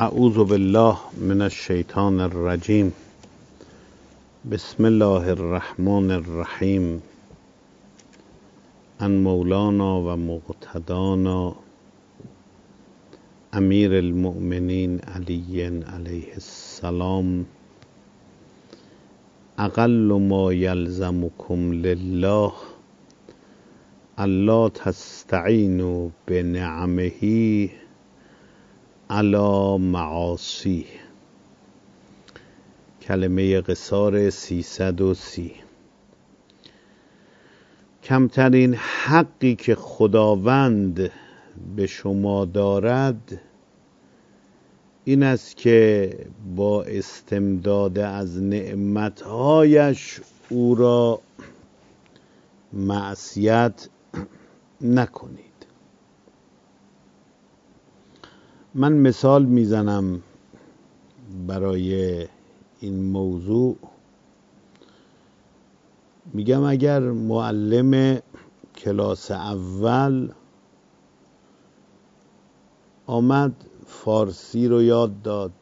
اعوذ بالله من الشیطان الرجیم. بسم الله الرحمن الرحیم. عن مولانا و مقتدانا امیر المؤمنین علی علیه السلام. اقل ما یلزمکم لله الا تستعینوا بنعمه علی معاصی. کلمه قصار 330. کمترین حقی که خداوند به شما دارد این است که با استمداد از نعمتهایش او را معصیت نکنید. من مثال میزنم برای این موضوع. میگم اگر معلم کلاس اول آمد فارسی رو یاد داد،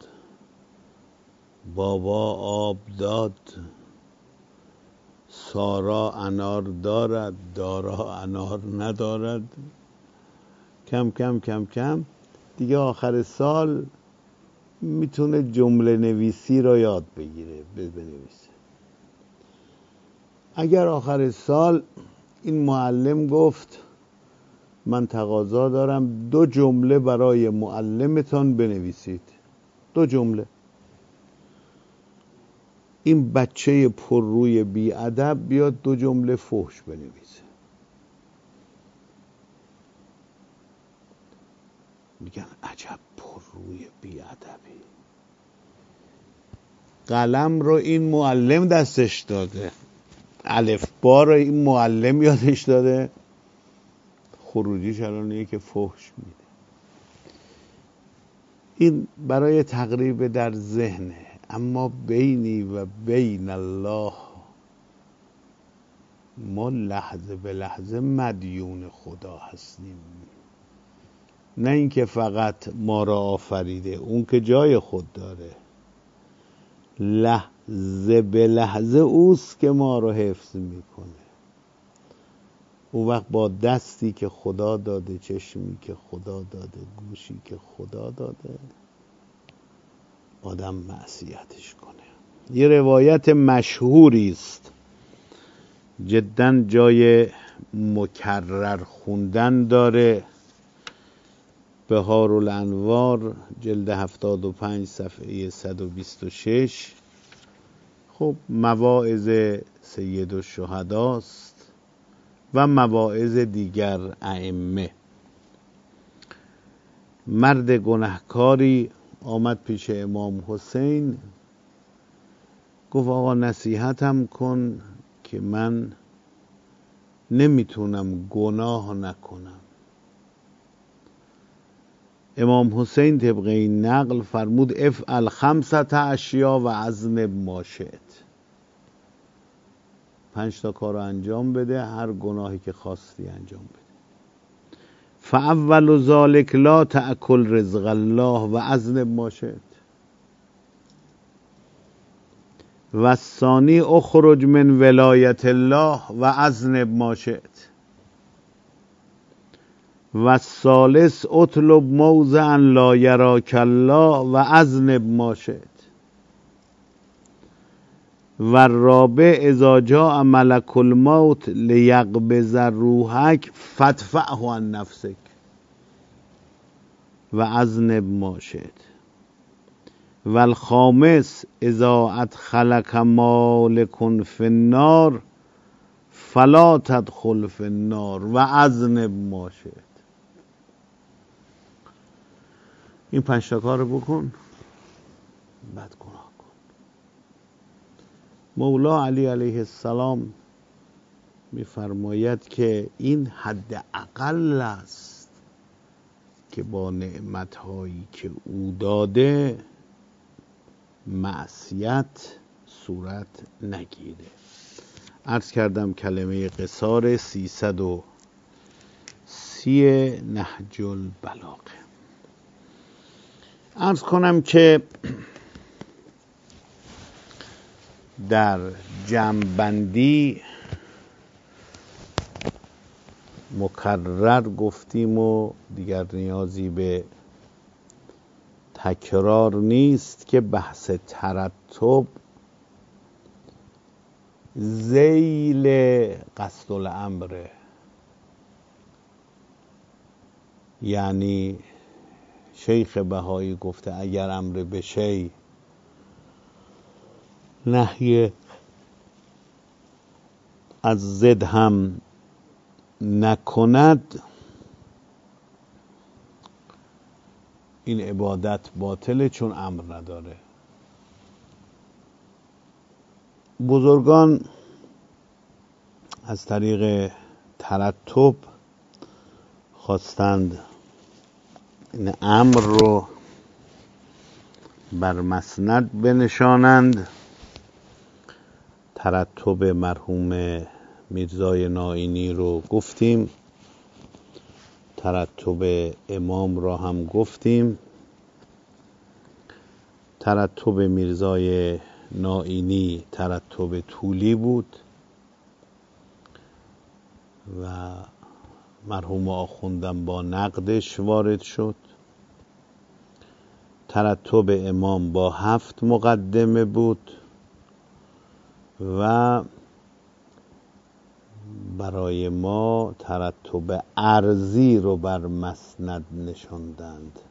بابا آب داد، سارا انار دارد، دارا انار ندارد، کم کم کم کم دیگه آخر سال میتونه جمله نویسی رو یاد بگیره، بنویسه. اگر آخر سال این معلم گفت من تقاضا دارم 2 جمله برای معلمتان بنویسید، 2 جمله، این بچه پر روی بی ادب بیاد 2 جمله فحش بنویسه. میگن عجب پر روی بی ادبی. قلم رو این معلم دستش داده، الفبا رو این معلم یادش داده، خروجیش الان که فحش میده. این برای تقریب در ذهنه، اما بینی و بین الله ما لحظه به لحظه مدیون خدا هستیم. نه اینکه فقط ما را آفریده، اون که جای خود داره، لحظه به لحظه اوست که ما رو حفظ میکنه. اون وقت با دستی که خدا داده، چشمی که خدا داده، گوشی که خدا داده، آدم معصیتش کنه. یه روایت مشهوری است، جداً جای مکرر خوندن داره. بهار الانوار جلد 75 صفحه 126. خب مواعظ سید الشهداست و مواعظ دیگر ائمه. مرد گنهکاری آمد پیش امام حسین، گفت آقا نصیحتم کن که من نمیتونم گناه نکنم. امام حسین طبق این نقل فرمود افعل 5 اشیا و اذنب ما شئت. 5 تا کار رو انجام بده، هر گناهی که خواستی انجام بده. فاول ذلک لا تأکل رزق الله و اذنب ما شئت. و الثانی اخرج من ولایت الله و اذنب ما شئت. و الثالث اطلب موضعا لا یراک الله و اذنب ما شئت. و الرابع اذا جاء ملک الموت لیقبض روحک فادفعه عن نفسک و اذنب ما شئت. و الخامس اذا ادخلک مالک فی النار فلا تدخل فی النار و اذنب ما شئت. این 5 تا کار رو بکن، بعد گناه کن. مولا علی علیه السلام میفرماید که این حد اقل است که با نعمتهایی که او داده معصیت صورت نگیره. عرض کردم کلمه قصار 330 نهج البلاغه. عرض کنم که در جمع‌بندی مکرر گفتیم و دیگر نیازی به تکرار نیست که بحث ترتب ذیل قصد الامره. یعنی شیخ بهایی گفته اگر امر به شی نهی از ضد هم نکند این عبادت باطله، چون امر نداره. بزرگان از طریق ترتب خواستند این امر رو بر مسند بنشانند. ترتب مرحوم میرزای نائینی رو گفتیم، ترتب امام را هم گفتیم. ترتب میرزای نائینی ترتب طولی بود و مرحوم آخوندم با نقدش وارد شد. ترتب امام با 7 مقدمه بود و برای ما ترتب ارضی رو بر مسند نشاندند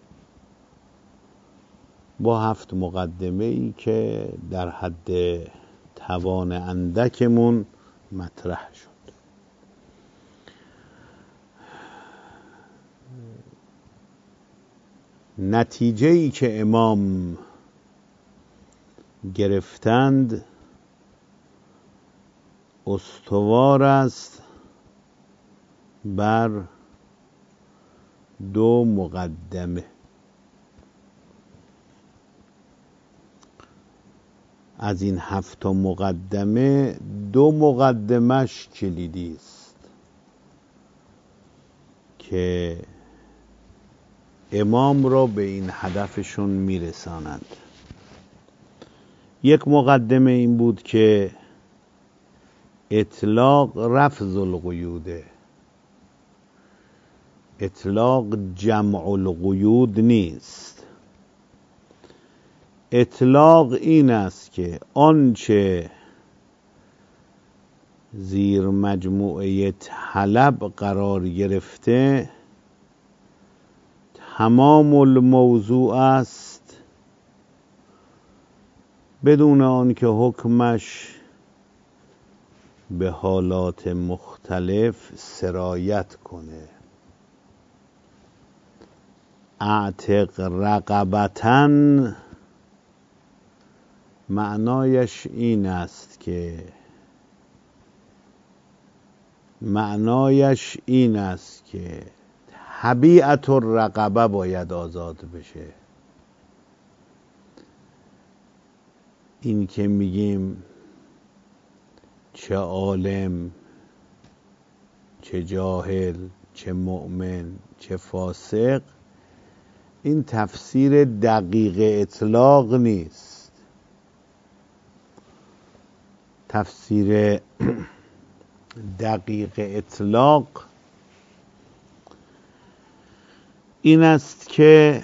با 7 مقدمه ای که در حد توان اندکمون مطرح شد. نتیجه ای که امام گرفتند استوار است بر 2 مقدمه. از این 7 مقدمه 2 مقدمش کلیدی است که امام را به این هدفشون میرسانند. یک مقدمه این بود که اطلاق رفض القیوده، اطلاق جمع القیود نیست. اطلاق این است که آنچه زیر مجموعه طلب قرار گرفته تمام الموضوع است بدون آنکه حکمش به حالات مختلف سرایت کنه. اعتق رقبتاً معنایش این است که طبیعت الرقبه باید آزاد بشه. این که میگیم چه عالم، چه جاهل، چه مؤمن، چه فاسق، این تفسیر دقیق اطلاق نیست. تفسیر دقیق اطلاق این است که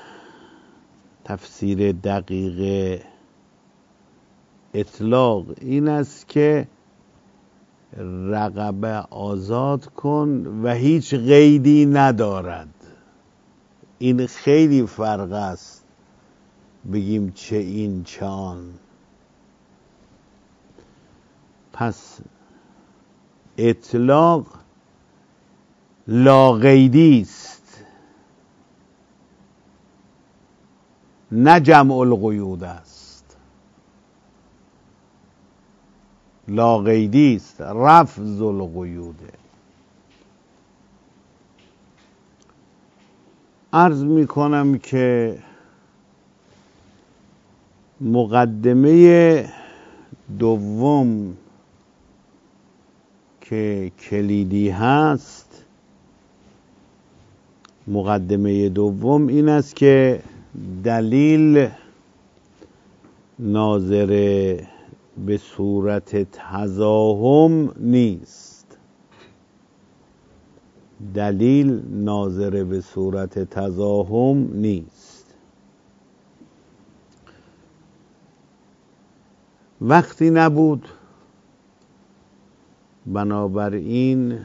رقبه آزاد کن و هیچ قیدی ندارد. این خیلی فرق است بگیم چه این چه آن. پس اطلاق لاقیدی است، نه جمع القیود است. لاقیدی است، رفض القیوده. عرض می کنم که مقدمه دوم که کلیدی هست، مقدمه دوم این است که دلیل ناظر به صورت تزاحم نیست. دلیل ناظر به صورت تزاحم نیست. وقتی نبود، بنابراین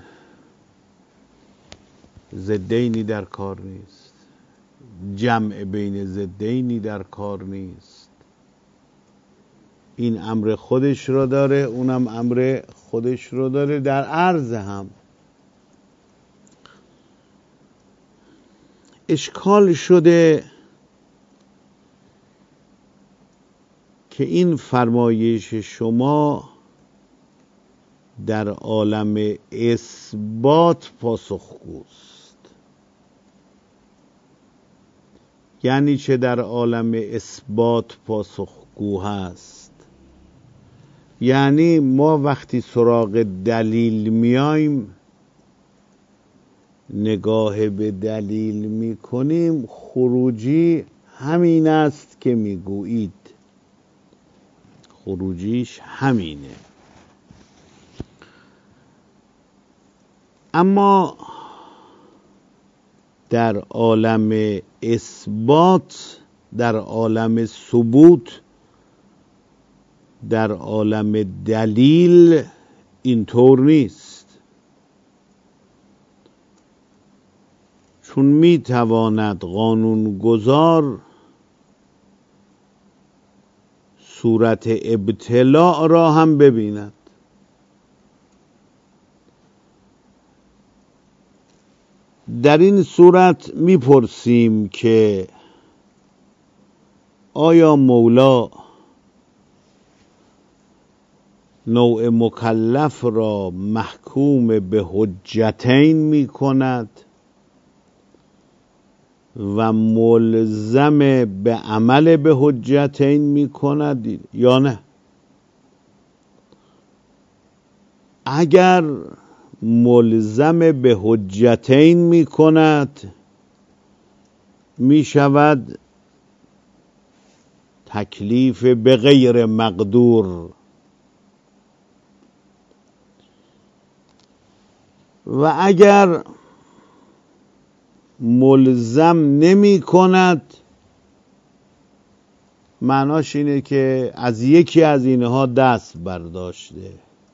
ضدینی در کار نیست، جمع بین ضدینی در کار نیست. این امر خودش رو داره، اونم امر خودش رو داره. در عرض هم اشکال شده که این فرمایش شما در عالم اثبات پاسخگوست. یعنی چه در عالم اثبات پاسخگو هست؟ یعنی ما وقتی سراغ دلیل میایم، نگاه به دلیل میکنیم، خروجی همین است که میگویید. خروجیش همینه. اما در عالم اثبات، در عالم ثبوت، در عالم دلیل اینطور نیست. چون میتواند قانونگذار صورت ابتلاع را هم ببیند. در این صورت میپرسیم که آیا مولا نوع مکلف را محکوم به حجتین میکند و ملزم به عمل به حجتین میکند یا نه؟ اگر ملزم به حجتین میکند، میشود تکلیف به غیر مقدور. و اگر ملزم نمی کند، معناش اینه که از یکی از اینها دست برداشته،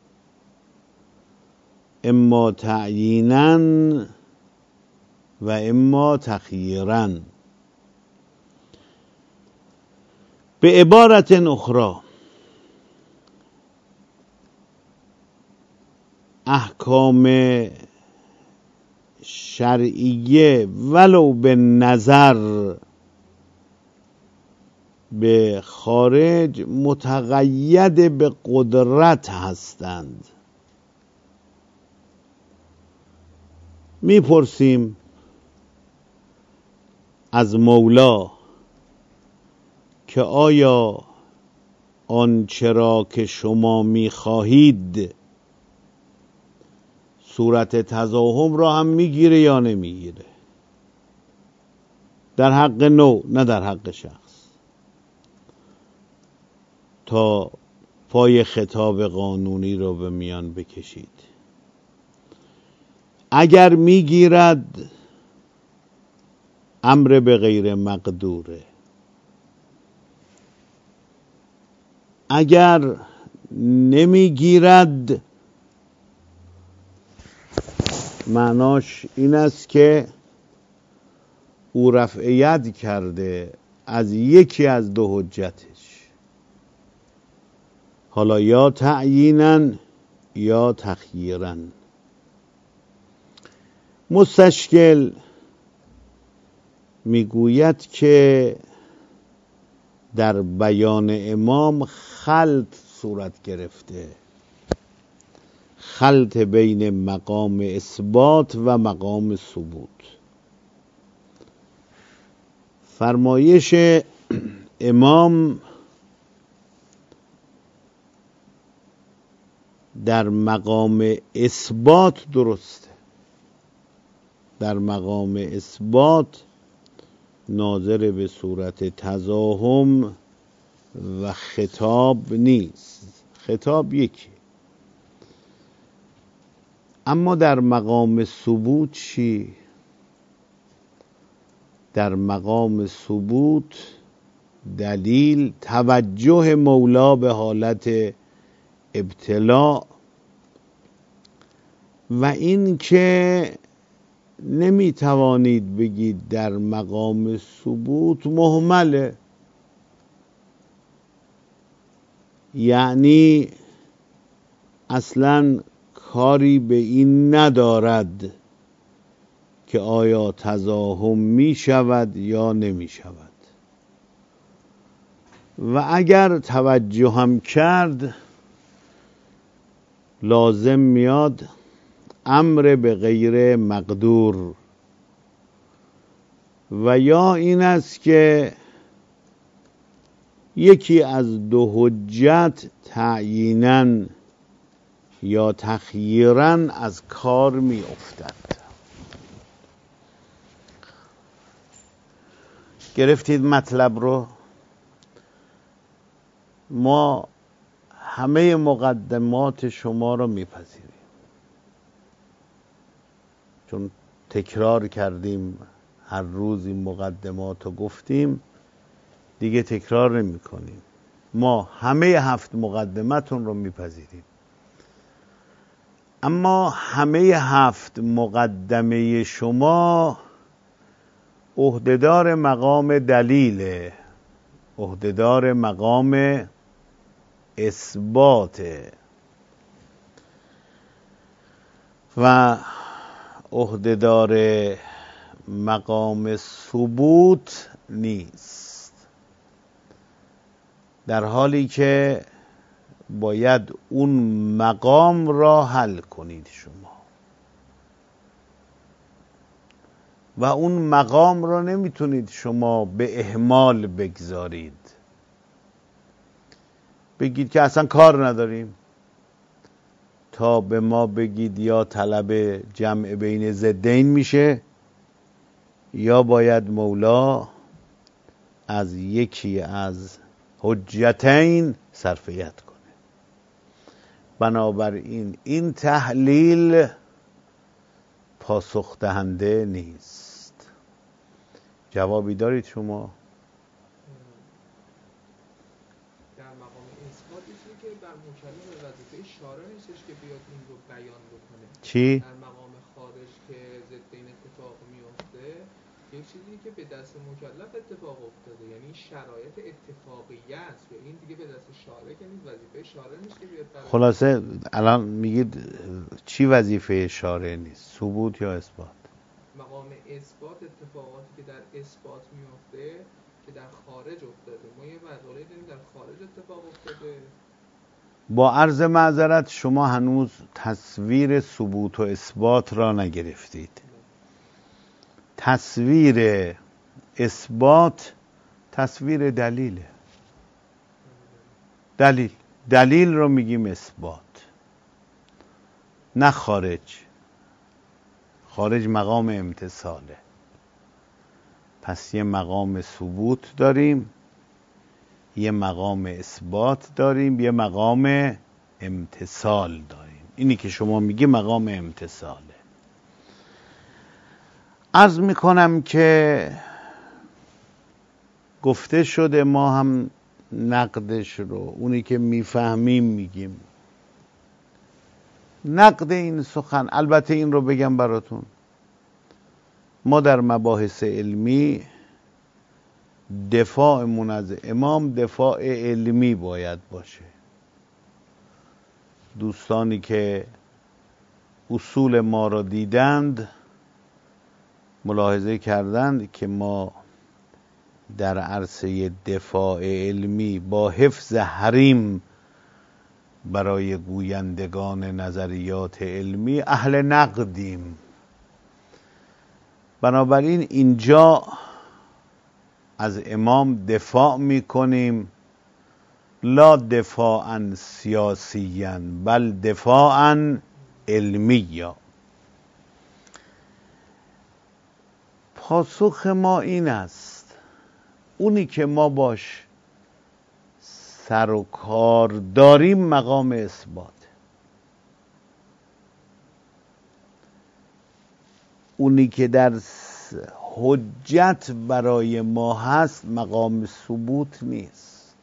اما تعییناً و اما تخییراً. به عبارت اخرى، احکام شرعیه ولو به نظر به خارج متقید به قدرت هستند. میپرسیم از مولا که آیا آنچه را که شما میخواهید صورت تزاحم را هم میگیره یا نمیگیره؟ در حق نوع، نه در حق شخص. تا پای خطاب قانونی رو به میان بکشید. اگر میگیرد، امر به غیر مقدوره. اگر نمیگیرد، معناش این است که او رفع ید کرده از یکی از دو حجتش، حالا یا تعییناً یا تخییراً. مستشکل میگوید که در بیان امام خلط صورت گرفته، خلط بین مقام اثبات و مقام ثبوت. فرمایش امام در مقام اثبات درسته، در مقام اثبات ناظر به صورت تزاحم و خطاب نیست. خطاب یکی. اما در مقام ثبوت چی؟ در مقام ثبوت دلیل توجه مولا به حالت ابتلا و این که نمی توانید بگید در مقام ثبوت مهمله، یعنی اصلا کاری به این ندارد که آیا تزاحم می شود یا نمی شود. و اگر توجه هم کرد لازم میاد امر به غیر مقدور، و یا این است که یکی از دو حجت تعییناً یا تخییراً از کار می افتد. گرفتید مطلب رو؟ ما همه مقدمات شما رو میپذیریم، چون تکرار کردیم، هر روز این مقدمات رو گفتیم، دیگه تکرار نمی کنیم. ما همه 7 مقدمتون رو میپذیریم، اما همه 7 مقدمه شما عهدهدار مقام دلیله، عهدهدار مقام اثباته و عهدهدار مقام ثبوت نیست، در حالی که باید اون مقام را حل کنید شما، و اون مقام را نمیتونید شما به اهمال بگذارید، بگید که اصلا کار نداریم تا به ما بگید یا طلب جمع بین ضدین میشه یا باید مولا از یکی از حجتین صرفیت کنه. بنابراین این تحلیل پاسخ دهنده نیست. جوابی دارید شما؟ در مقام اثبات چیزی که بر مکلف وظیفه شارع نیستش که بیاد این رو بیان بکنه. چی؟ در مقام خارج که ضد این اتفاق میفته، یک چیزی که به دست مکلف اتفاق افتاده، یعنی شرایط اتفاقیه است و این دیگه به دست شارع که نیست، وظیفه شارع نیست که بیاد. خلاصه الان میگید چی وظیفه شارع نیست؟ ثبوت یا اثبات؟ مقام اثبات اتفاقاتی که در اثبات میفته که در خارج افتاده. ما یه مقاله داریم در خارج اتفاق افتاده. با عرض معذرت شما هنوز تصویر ثبوت و اثبات را نگرفتید. تصویر اثبات تصویر دلیله. دلیل رو میگیم اثبات، نه خارج. خارج مقام امتثاله. پس یه مقام ثبوت داریم، یه مقام اثبات داریم، یه مقام امتثال داریم. اینی که شما میگی مقام امتثاله. عرض میکنم که گفته شده، ما هم نقدش رو اونی که میفهمیم میگیم. نقد این سخن، البته این رو بگم براتون، ما در مباحث علمی دفاعمون از امام دفاع علمی باید باشه. دوستانی که اصول ما را دیدند ملاحظه کردند که ما در عرصه دفاع علمی با حفظ حریم برای گویندگان نظریات علمی اهل نقدیم. بنابراین اینجا از امام دفاع میکنیم، لا دفاعا سیاسیاً بل دفاعا علمیا. پاسخ ما این است اونی که ما باش سر و کار داریم مقام اثبات، اونی که در حجت برای ما هست مقام ثبوت نیست.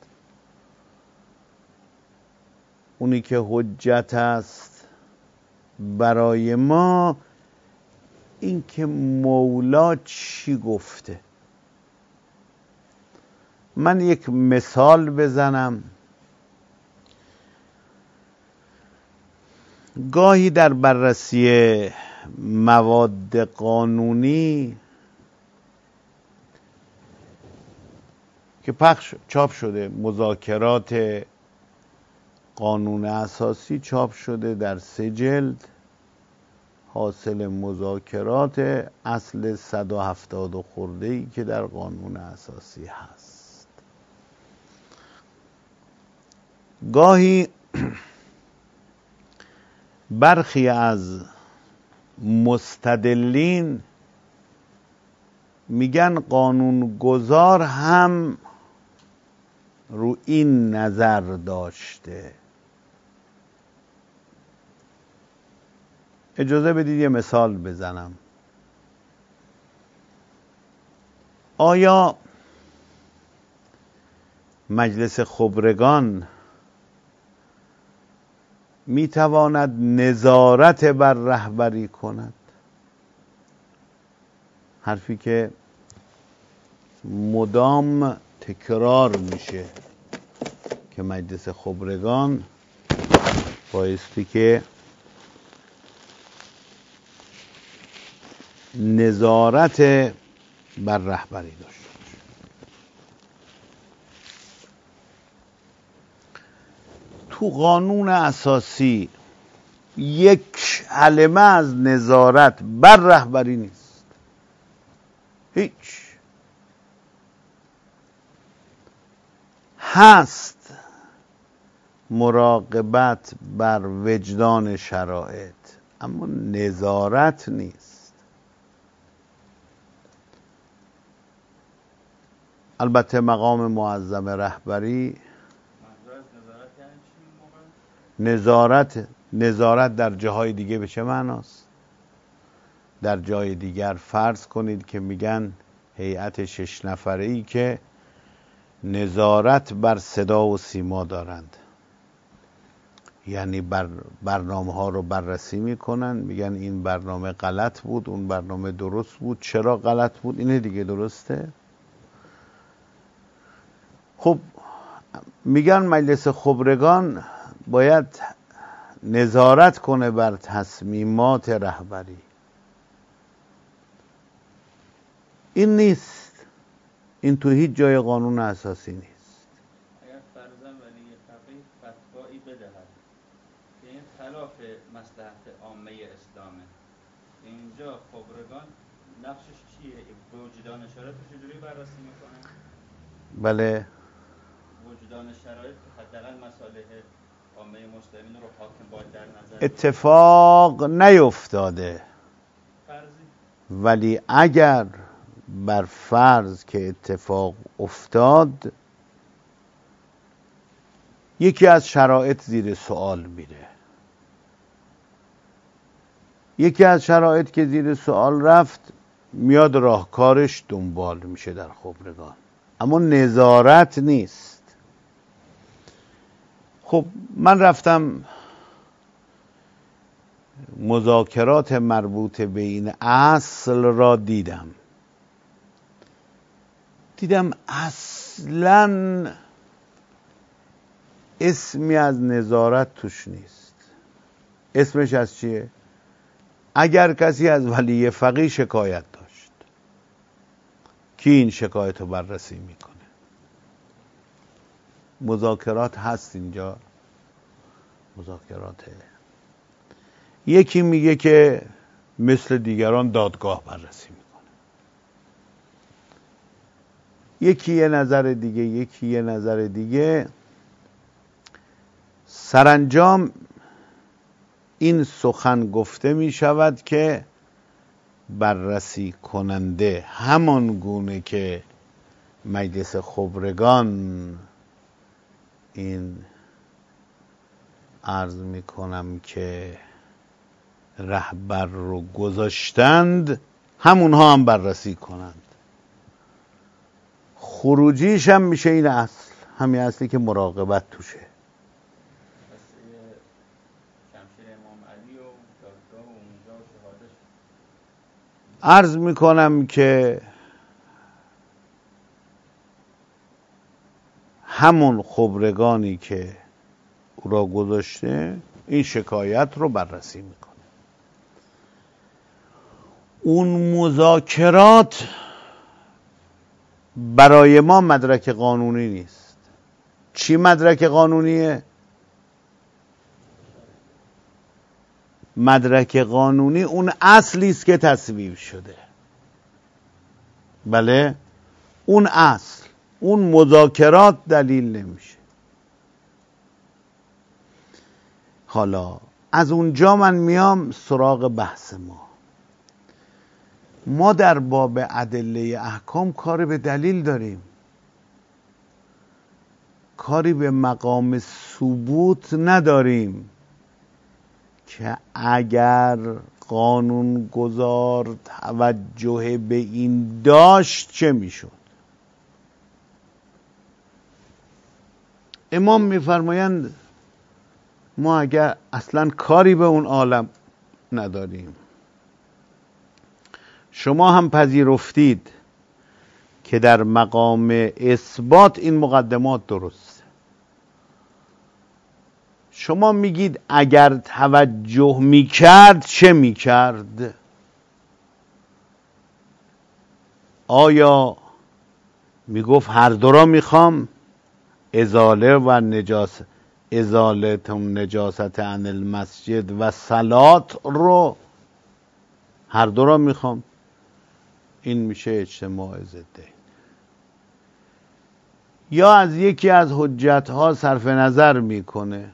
اونی که حجت است برای ما این که مولا چی گفته. من یک مثال بزنم. گاهی در بررسی مواد قانونی که چاپ شده، مذاکرات قانون اساسی چاپ شده در 3 جلد، حاصل مذاکرات اصل 170 خورده‌ای که در قانون اساسی هست. گاهی برخی از مستدلین میگن قانونگذار هم رو این نظر داشته. اجازه بدید یه مثال بزنم. آیا مجلس خبرگان میتواند نظارت بر رهبری کند؟ حرفی که مدام تکرار میشه که مجلس خبرگان بایستی که نظارت بر رهبری داشته باشه. تو قانون اساسی یک کلمه از نظارت بر رهبری نیست، هیچ. هست مراقبت بر وجدان شرایط، اما نظارت نیست. البته مقام معظم رهبری، نظارت در جاهای دیگه به چه معناست؟ در جای دیگر فرض کنید که میگن هیئت 6 نفره‌ای که نظارت بر صدا و سیما دارند، یعنی برنامه ها رو بررسی میکنن، میگن این برنامه غلط بود، اون برنامه درست بود، چرا غلط بود، اینه دیگه، درسته؟ خب میگن مجلس خبرگان باید نظارت کنه بر تصمیمات رهبری. این نیست، این تو هیچ جای قانون اساسی نیست. اگر فرضاً ولی فقیه فتوایی بدهد که این خلاف مصلحت عامه اسلامه، اینجا خبرگان نقشش چیه؟ وجدان شرایط رو چجوری بررسی میکنه؟ بله، وجدان شرایط که حداقل مصالح عامه مسلمین رو حاکم باید در نظر اتفاق نیفتاده، فرضی. ولی اگر بر فرض که اتفاق افتاد، یکی از شرایط زیر سوال میره. یکی از شرایط که زیر سوال رفت میاد راهکارش دنبال میشه در خبرگان، اما نظارت نیست. خب من رفتم مذاکرات مربوط به این اصل را دیدم اصلاً اسمی از نظارت توش نیست. اسمش از چیه؟ اگر کسی از ولی فقیه شکایت داشت، کی این شکایت رو بررسی میکنه؟ مذاکرات هست اینجا، مذاکرات. یکی میگه که مثل دیگران دادگاه بررسی میکنه، یکی یه نظر دیگه، یکی یه نظر دیگه. سرانجام این سخن گفته می شود که بررسی کننده همان گونه که مجلس خبرگان این عرض میکنم که رهبر رو گذاشتند، همونها هم بررسی کنند. خروجیش هم میشه این اصل، همین اصلی که مراقبت توشه. عرض میکنم که همون خبرگانی که او را گذاشته این شکایت رو بررسی میکنه. اون مذاکرات برای ما مدرک قانونی نیست. چی مدرک قانونیه؟ مدرک قانونی اون اصلی است که تصویب شده. بله، اون اصل، اون مذاکرات دلیل نمیشه. حالا از اونجا من میام سراغ بحث ما در باب ادله احکام کاری به دلیل داریم، کاری به مقام ثبوت نداریم که اگر قانونگذار توجه به این داشت چه میشد. امام میفرمایند ما اگر اصلا کاری به اون عالم نداریم، شما هم پذیرفتید که در مقام اثبات این مقدمات درست، شما میگید اگر توجه میکرد چه میکرد؟ آیا میگفت هر دو را میخوام، ازاله و نجاست، ازالتم نجاست عن المسجد و صلات رو هر دو را میخوام؟ این میشه اجتماع ضدین. یا از یکی از حجتها صرف نظر میکنه،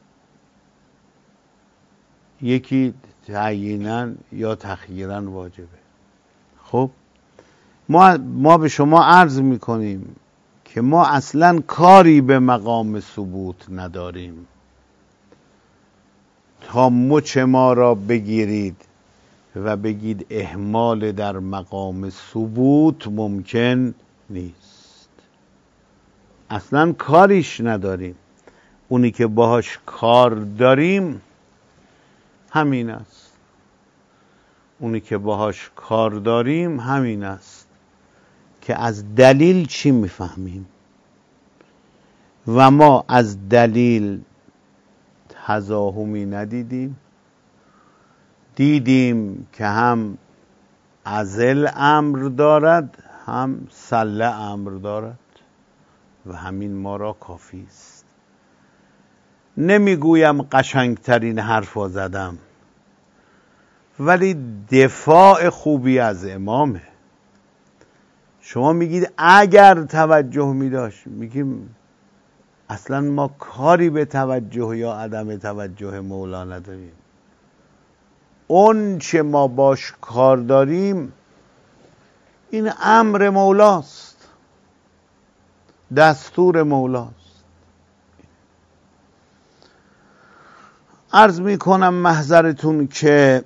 یکی تعیینا یا تخییرا واجبه. خب ما به شما عرض میکنیم که ما اصلا کاری به مقام ثبوت نداریم تا مچ ما را بگیرید و بگید اهمال در مقام ثبوت ممکن نیست. اصلا کاریش نداریم. اونی که باهاش کار داریم همین است. اونی که باهاش کار داریم همین است که از دلیل چی میفهمیم و ما از دلیل تضاهمی ندیدیم. دیدیم که هم ازل امر دارد هم سله امر دارد و همین ما را کافی است. نمیگویم قشنگترین حرفا زدم، ولی دفاع خوبی از امامه. شما میگید اگر توجه میداشت، میگیم اصلا ما کاری به توجه یا عدم توجه مولا نداریم. اون چه ما باش کار داریم این امر مولاست، دستور مولاست. عرض میکنم محضرتون که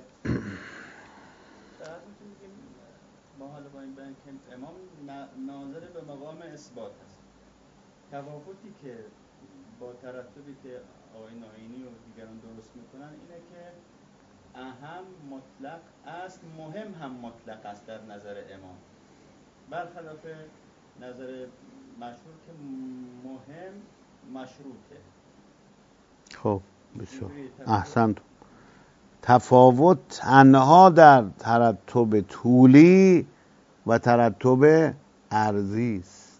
ما حالا با این بیان که امام ناظر به مقام اثبات است. تفاوتی که با ترتبی که آقای ناینی و دیگران درست میکنن اینه که اهم مطلق است، مهم هم مطلق است در نظر امام، برخلاف نظر مشهور که مهم مشروطه. خب بسیار احسنت. تفاوت تنها در ترتب طولی و ترتب عرضی است.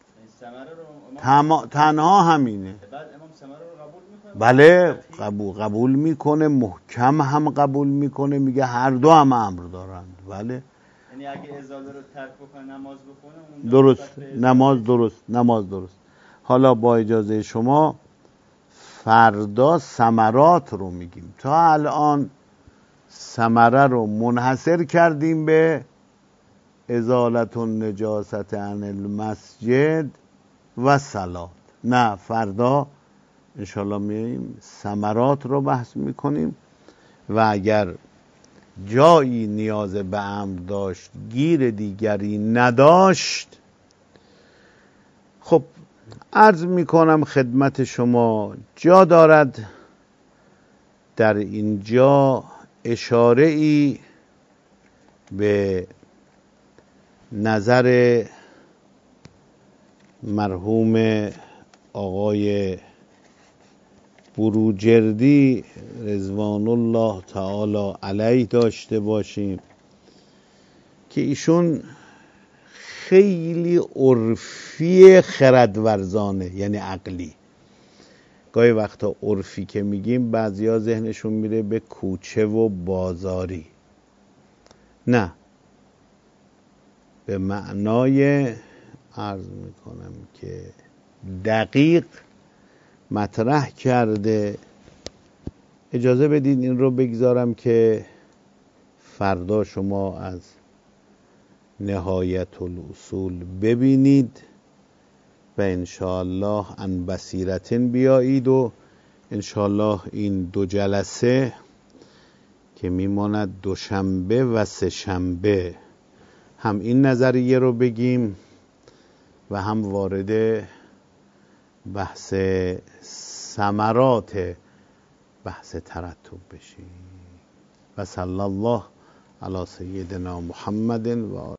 تنها همینه. بعد امام ثمره رو قبول میکنه؟ بله قبول میکنه، محکم هم قبول میکنه، میگه هر دو هم امر دارند. بله، یعنی اگه ازاله رو ترک بکنه نماز بخونه درست، نماز درست. حالا با اجازه شما فردا ثمرات رو میگیم. تا الان ثمره رو منحصر کردیم به ازالت النجاست عن المسجد و صلات. نه، فردا انشالله میریم ثمرات رو بحث میکنیم و اگر جایی نیاز به امر داشت گیر دیگری نداشت، خب عرض میکنم خدمت شما جا دارد در اینجا اشاره ای به نظر مرحوم آقای بروجردی رضوان الله تعالی علیه داشته باشیم که ایشون خیلی عرفی خردورزانه، یعنی عقلی. گاهی وقتا عرفی که میگیم بعضیا ذهنشون میره به کوچه و بازاری، نه، به معنای عرض میکنم که دقیق مطرح کرده. اجازه بدید این رو بگذارم که فردا شما از نهایت الاصول ببینید و انشاءالله عن بصیرتن بیایید و انشاءالله این 2 جلسه که میماند دوشنبه و سه شنبه هم این نظریه رو بگیم و هم وارد بحث ثمرات بحث ترتب بشیم. و صلی الله علی سیدنا محمد و